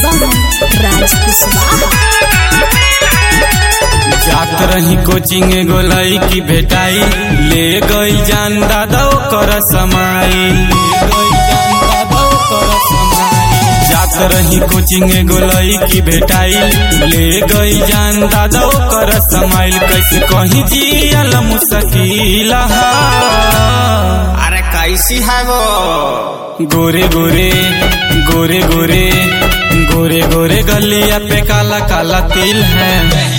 राज कुशवाहा। जात रही कोचिंग एगो लईकी भेटाई, ले गई जान दादा ओकर समाई। जात रही कोचिंग एगो लईकी भेटाई, ले गई जान दादा ओकर समाइल। कैसे कहीं जियल मुश्किल अरे कैसी है वो? गोरे गोरे गोरे गोरे गोरे गोरे गलिया पे काला काला तिल है।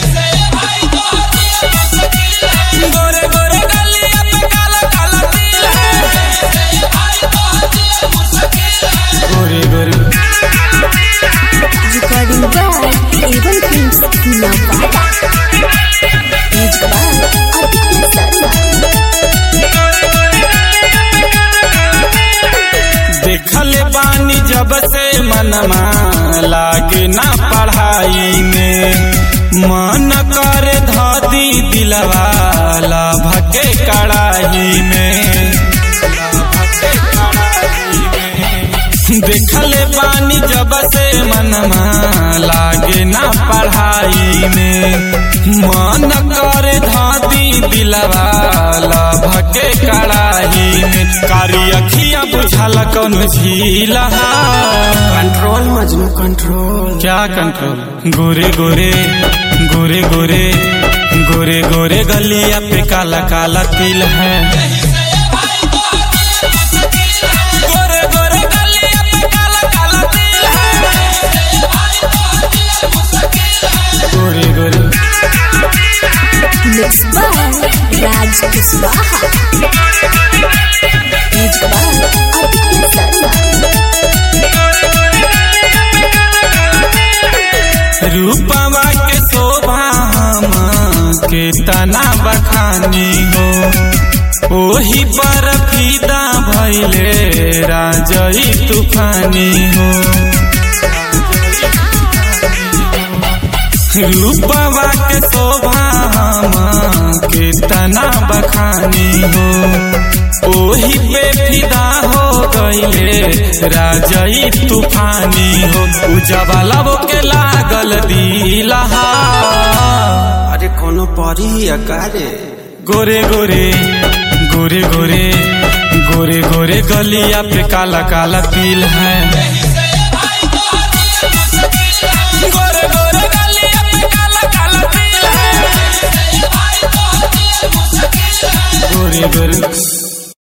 गोरे गोरे गलिया पे काला काला तिल है। गोरे गोरे recording by Avon films Nawada. Music by Aditya Sharma. देखले बानी जब से मनमा लागे ना पढ़ाई में, मन करे धादी दिलवा भके कड़ाही में। देखले बानी जब से मनमा लागे ना पढ़ाई में, मन करे धादी दिलवा भके कड़ाही में। कारी अखियां बुझाला कौन झीला। Control Majnu control. क्या कंट्रोल? गोरे गोरे गोरे गोरे गोरे गोरे गलिया पे काला काला तिल है। गोरे गोरे गलिया पे काला काला तिल है। गोरे गोरे mix by Raj Kushwaha. Music by Aditya Sharma. रूपवा के शोभा के तना बखानी हो, ओही पर फीदा भइले राजई तूफानी हो। रूपवा के शोभा के तना बखानी हो, ओही पे फिदा हो गईले राजई तूफानी हो। उजवाला वो के लागल दिला। अरे कोनो परी अकारे। गोरे गोरे गोरे गोरे गोरे गोरे गलिया पे काला काला तिल है। गोरे गोरे गलिया पे काला काला तिल है। गोरे गोरे